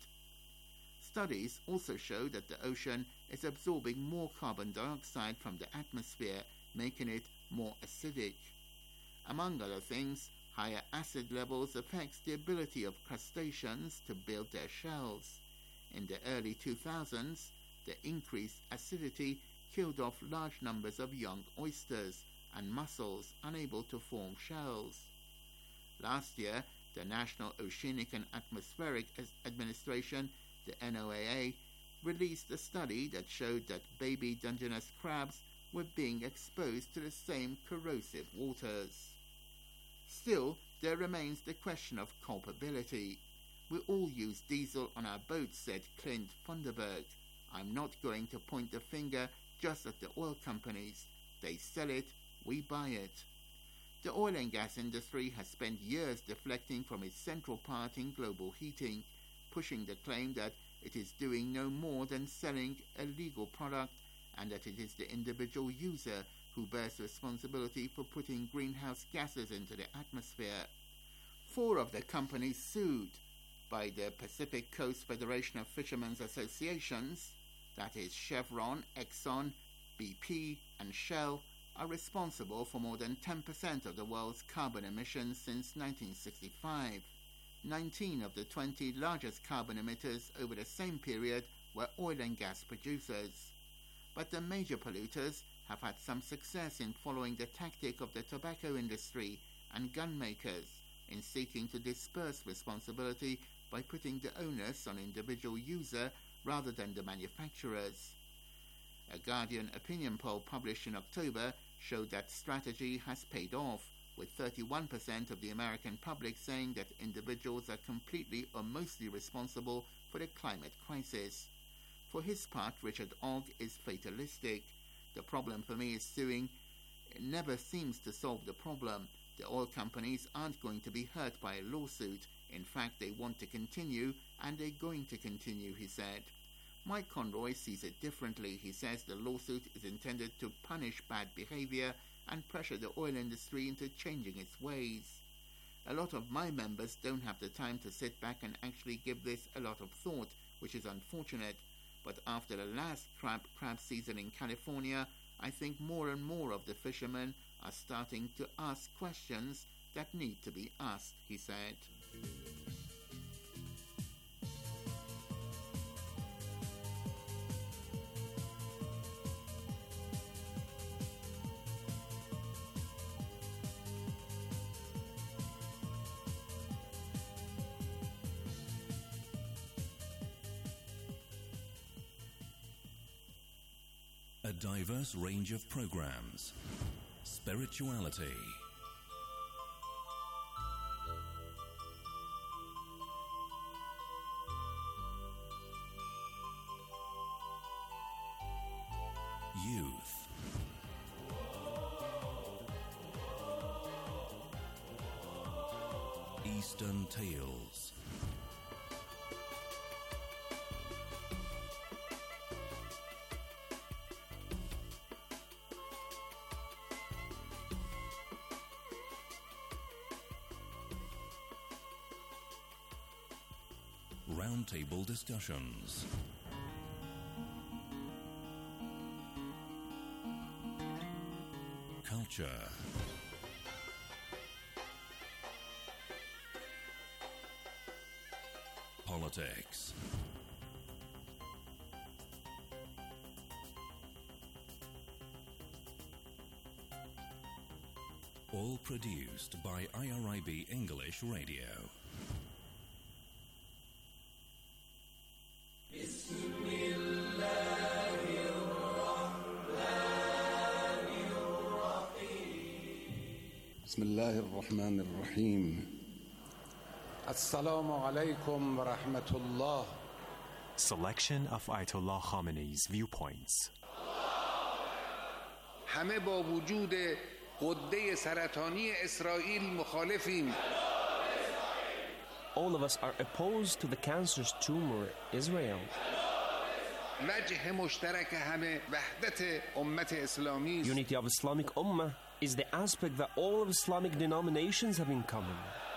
Studies also show that the ocean is absorbing more carbon dioxide from the atmosphere, making it more acidic. Among other things, higher acid levels affects the ability of crustaceans to build their shells. In the early 2000s, the increased acidity killed off large numbers of young oysters and mussels unable to form shells. Last year, the National Oceanic and Atmospheric Administration, the NOAA, released a study that showed that baby Dungeness crabs were being exposed to the same corrosive waters. Still, there remains the question of culpability. We all use diesel on our boats, said Clint Funderburg. I'm not going to point the finger just at the oil companies. They sell it, we buy it. The oil and gas industry has spent years deflecting from its central part in global heating, pushing the claim that it is doing no more than selling a legal product and that it is the individual user who bears responsibility for putting greenhouse gases into the atmosphere. 4 of the companies sued by the Pacific Coast Federation of Fishermen's Associations, that is Chevron, Exxon, BP, and Shell, are responsible for more than 10% of the world's carbon emissions since 1965. 19 of the 20 largest carbon emitters over the same period were oil and gas producers. But the major polluters have had some success in following the tactic of the tobacco industry and gun makers in seeking to disperse responsibility by putting the onus on individual user rather than the manufacturers. A Guardian opinion poll published in October showed that strategy has paid off, with 31% of the American public saying that individuals are completely or mostly responsible for the climate crisis. For his part, Richard Ogg is fatalistic. The problem for me is suing never seems to solve the problem. The oil companies aren't going to be hurt by a lawsuit. In fact, they want to continue, and they're going to continue, he said. Mike Conroy sees it differently. He says the lawsuit is intended to punish bad behavior and pressure the oil industry into changing its ways. A lot of my members don't have the time to sit back and actually give this a lot of thought, which is unfortunate. But after the last crab season in California, I think more and more of the fishermen are starting to ask questions that need to be asked, he said. A diverse range of programs. Spirituality. Youth. Eastern Tales. Roundtable discussions. Culture. Politics. All produced by IRIB English Radio. بسم الله الرحمن الرحيم السلام عليكم ورحمة الله. Selection of Ayatollah Khamenei's viewpoints. همه با وجود غده سرطانی اسرائیل مخالفیم. All of us are opposed to the cancerous tumor Israel. وجه مشترک همه وحدت امت اسلامی است. Unity of Islamic Ummah is the aspect that all of Islamic denominations have in common.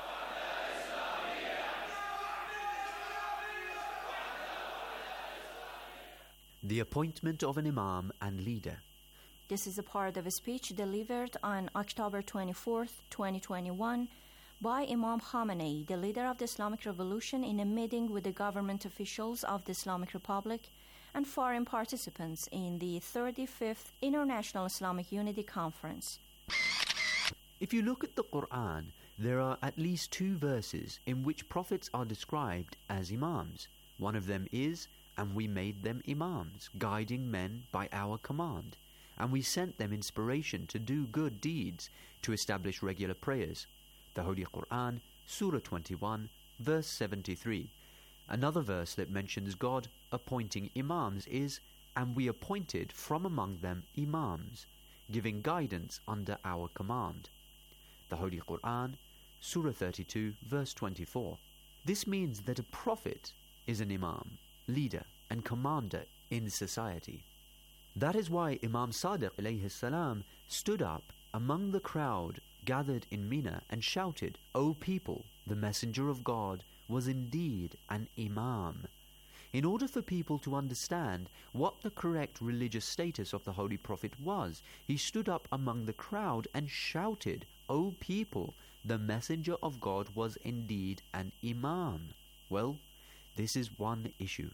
The appointment of an imam and leader. This is a part of a speech delivered on October 24th, 2021 by Imam Khamenei, the leader of the Islamic Revolution, in a meeting with the government officials of the Islamic Republic and foreign participants in the 35th International Islamic Unity Conference. If you look at the Quran, there are at least 2 verses in which prophets are described as imams. One of them is, "And we made them imams, guiding men by our command. And we sent them inspiration to do good deeds, to establish regular prayers." The Holy Quran, Surah 21, verse 73. Another verse that mentions God appointing imams is, "And we appointed from among them imams, giving guidance under our command." The Holy Quran, Surah 32, verse 24. This means that a prophet is an imam, leader and commander in society. That is why Imam Sadiq alayhi salam stood up among the crowd gathered in Mina and shouted, "O people, the messenger of God was indeed an imam." In order for people to understand what the correct religious status of the Holy Prophet was, he stood up among the crowd and shouted, "O people, the messenger of God was indeed an imam." Well, this is one issue.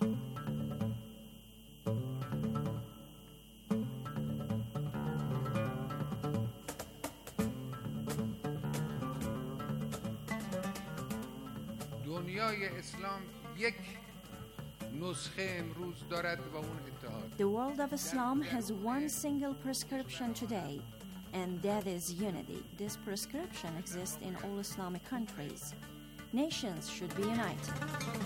دنیای اسلام یک نسخه امروز دارد و اون اتحاد. The world of Islam has one single prescription today, and that is unity. This prescription exists in all Islamic countries. Nations should be united.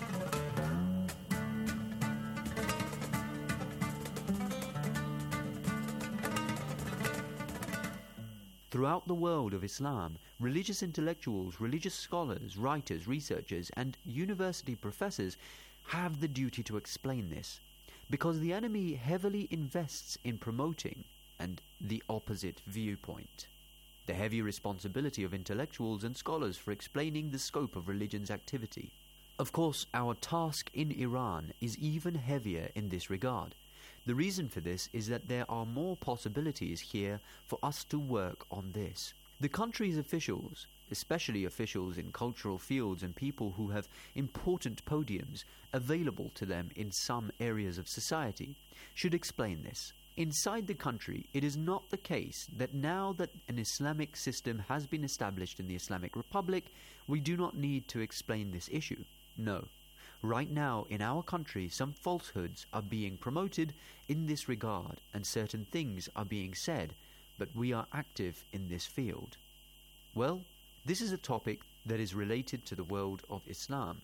Throughout the world of Islam, religious intellectuals, religious scholars, writers, researchers, and university professors have the duty to explain this, because the enemy heavily invests in promoting and the opposite viewpoint. The heavy responsibility of intellectuals and scholars for explaining the scope of religion's activity. Of course, our task in Iran is even heavier in this regard. The reason for this is that there are more possibilities here for us to work on this. The country's officials, especially officials in cultural fields and people who have important podiums available to them in some areas of society, should explain this. Inside the country, it is not the case that now that an Islamic system has been established in the Islamic Republic, we do not need to explain this issue. No. right now in our country some falsehoods are being promoted in this regard and certain things are being said, but we are active in this field. Well, this is a topic that is related to the world of Islam.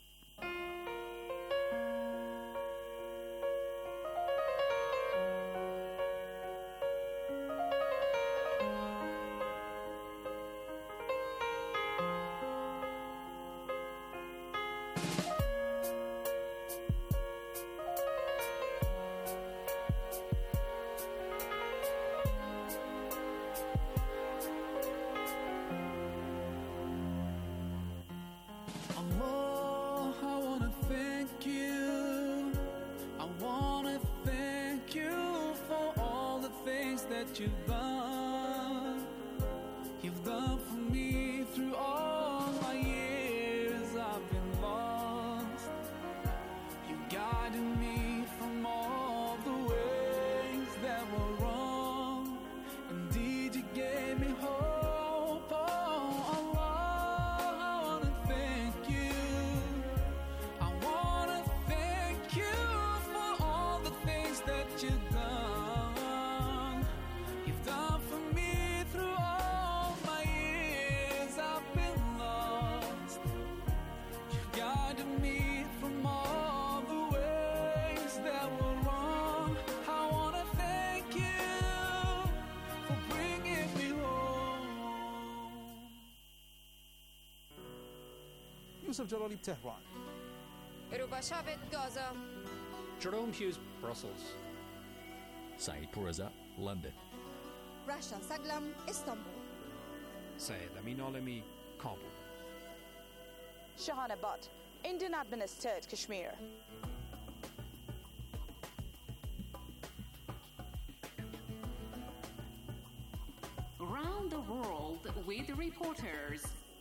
You've done for me through all my years. I've been lost. You guided me from all the ways that were wrong. Indeed, you gave me hope. Oh Allah, I wanna thank you. I wanna thank you for all the things that you've done. Done for me through all my years. I've been lost. You guided me from all the ways that were wrong. I wanna thank you for bringing me home. Yusuf Jalali, Tehran. Rubashavit, Gaza. Jerome Hughes, Brussels. Saeed Pourreza, London. Rasha Saglam, Istanbul. Syed Amin Alami, Kabul. Shahana Butt, Indian administered Kashmir. Around the world with reporters.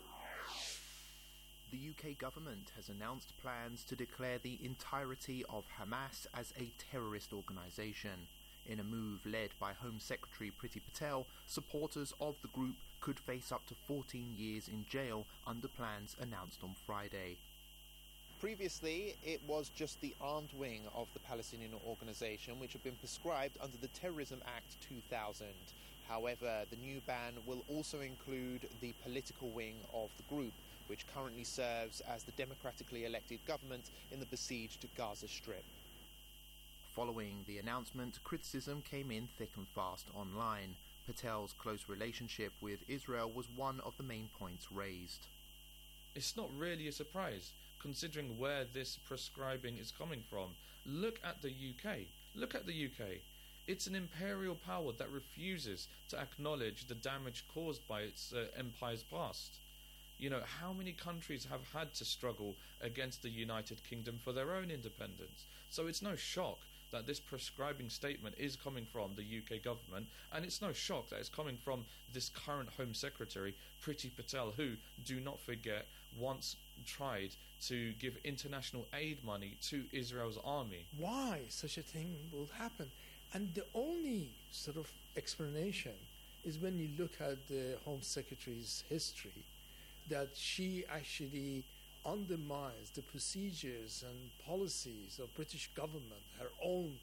The UK government has announced plans to declare the entirety of Hamas as a terrorist organisation. In a move led by Home Secretary Priti Patel, supporters of the group could face up to 14 years in jail under plans announced on Friday. Previously, it was just the armed wing of the Palestinian organisation which had been prescribed under the Terrorism Act 2000. However, the new ban will also include the political wing of the group, which currently serves as the democratically elected government in the besieged Gaza Strip. Following the announcement, criticism came in thick and fast online. Patel's close relationship with Israel was one of the main points raised. It's not really a surprise, considering where this prescribing is coming from. Look at the UK. Look at the UK. It's an imperial power that refuses to acknowledge the damage caused by its empire's past. You know, how many countries have had to struggle against the United Kingdom for their own independence? So it's no shock that this prescribing statement is coming from the UK government, and it's no shock that it's coming from this current Home Secretary, Priti Patel, who, do not forget, once tried to give international aid money to Israel's army. Why such a thing will happen? And the only sort of explanation is when you look at the Home Secretary's history, that she actually undermines the procedures and policies of British government, her own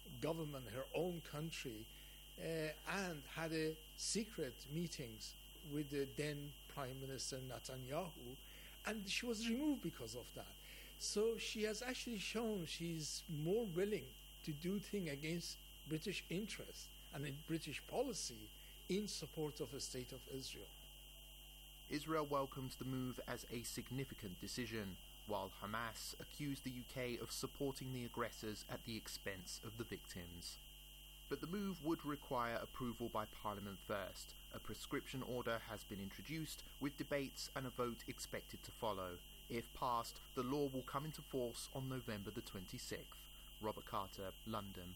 country, and had a secret meetings with the then Prime Minister Netanyahu, and she was removed because of that. So she has actually shown she's more willing to do things against British interests and in British policy in support of the State of Israel. Israel welcomes the move as a significant decision, while Hamas accused the UK of supporting the aggressors at the expense of the victims. But the move would require approval by Parliament first. A prescription order has been introduced, with debates and a vote expected to follow. If passed, the law will come into force on November the 26th. Robert Carter, London.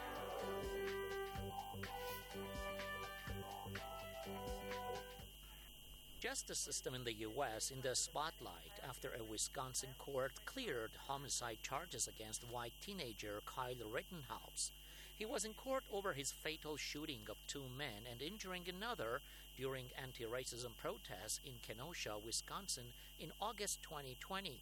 Justice system in the U.S. in the spotlight after a Wisconsin court cleared homicide charges against white teenager Kyle Rittenhouse. He was in court over his fatal shooting of 2 men and injuring another during anti-racism protests in Kenosha, Wisconsin in August 2020.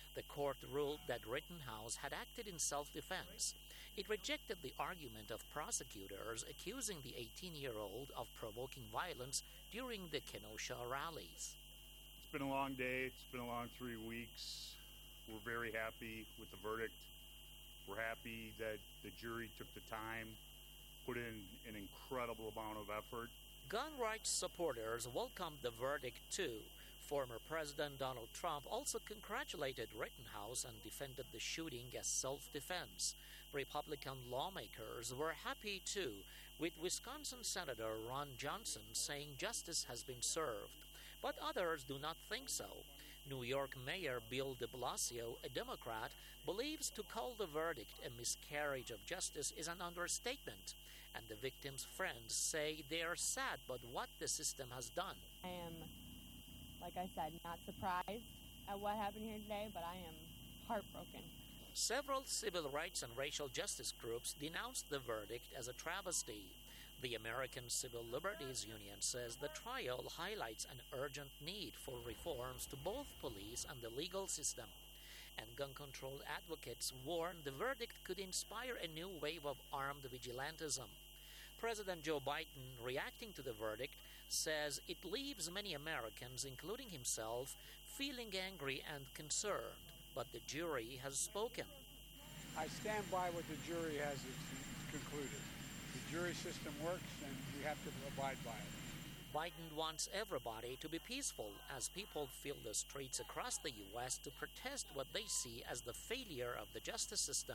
The court ruled that Rittenhouse had acted in self-defense. It rejected the argument of prosecutors accusing the 18-year-old of provoking violence during the Kenosha rallies. It's been a long day. It's been a long 3 weeks. We're very happy with the verdict. We're happy that the jury took the time, put in an incredible amount of effort. Gun rights supporters welcomed the verdict too. Former President Donald Trump also congratulated Rittenhouse and defended the shooting as self-defense. Republican lawmakers were happy too, with Wisconsin Senator Ron Johnson saying justice has been served. But others do not think so. New York Mayor Bill de Blasio, a Democrat, believes to call the verdict a miscarriage of justice is an understatement. And the victims' friends say they are sad about what the system has done. I am, like I said, not surprised at what happened here today, but I am heartbroken. Several civil rights and racial justice groups denounced the verdict as a travesty. The American Civil Liberties Union says the trial highlights an urgent need for reforms to both police and the legal system. And gun control advocates warn the verdict could inspire a new wave of armed vigilantism. President Joe Biden, reacting to the verdict, says it leaves many Americans, including himself, feeling angry and concerned. But the jury has spoken. I stand by what the jury has concluded. The jury system works, and we have to abide by it. Biden wants everybody to be peaceful as people fill the streets across the U.S. to protest what they see as the failure of the justice system.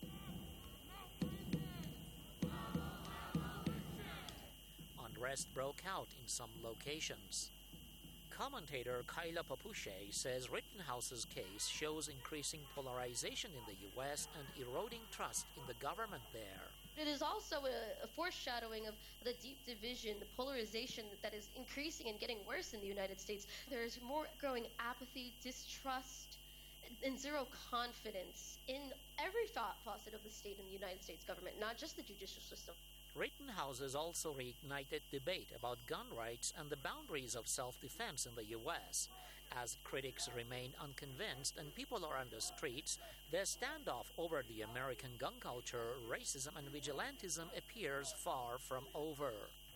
Unrest broke out in some locations. Commentator Kyla Papuche says Rittenhouse's case shows increasing polarization in the U.S. and eroding trust in the government there. It is also a foreshadowing of the deep division, the polarization that is increasing and getting worse in the United States. There is more growing apathy, distrust, and zero confidence in every facet of the state and the United States government, not just the judicial system. Rittenhouse has also reignited debate about gun rights and the boundaries of self-defense in the U.S. As critics remain unconvinced and people are on the streets, the standoff over the American gun culture, racism, and vigilantism appears far from over.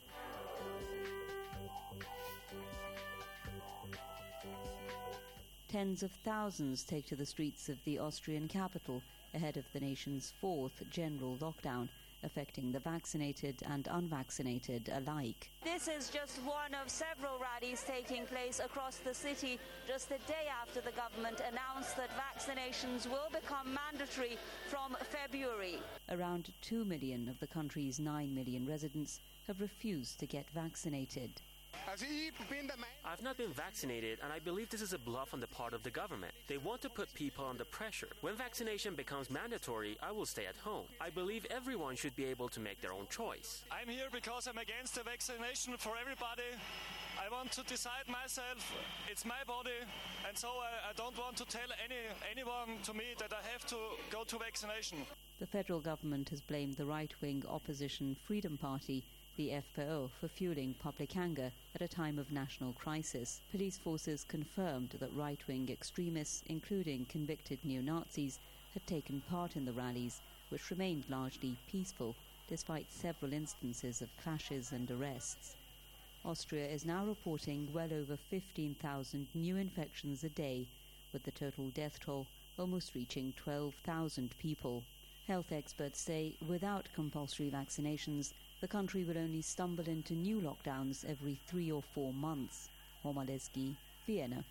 Tens of thousands take to the streets of the Austrian capital ahead of the nation's fourth general lockdown, affecting the vaccinated and unvaccinated alike. This is just one of several rallies taking place across the city just a day after the government announced that vaccinations will become mandatory from February. Around 2 million of the country's 9 million residents have refused to get vaccinated. I've not been vaccinated, and I believe this is a bluff on the part of the government. They want to put people under pressure. When vaccination becomes mandatory, I will stay at home. I believe everyone should be able to make their own choice. I'm here because I'm against the vaccination for everybody. I want to decide myself. It's my body, and so I don't want to tell anyone to me that I have to go to vaccination. The federal government has blamed the right-wing opposition Freedom Party, the FPÖ, for fueling public anger at a time of national crisis. Police forces confirmed that right-wing extremists, including convicted neo-Nazis, had taken part in the rallies, which remained largely peaceful, despite several instances of clashes and arrests. Austria is now reporting well over 15,000 new infections a day, with the total death toll almost reaching 12,000 people. Health experts say without compulsory vaccinations, the country will only stumble into new lockdowns every 3 or 4 months. Homaleski, Vienna.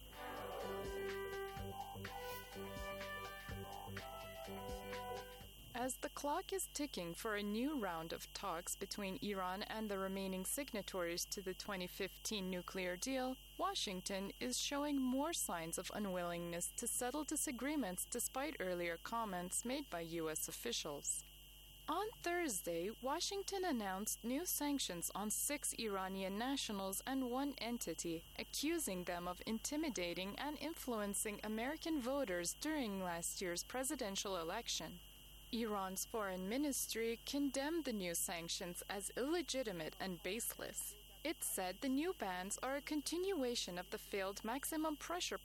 As the clock is ticking for a new round of talks between Iran and the remaining signatories to the 2015 nuclear deal, Washington is showing more signs of unwillingness to settle disagreements despite earlier comments made by U.S. officials. On Thursday, Washington announced new sanctions on 6 Iranian nationals and 1 entity, accusing them of intimidating and influencing American voters during last year's presidential election. Iran's foreign ministry condemned the new sanctions as illegitimate and baseless. It said the new bans are a continuation of the failed maximum pressure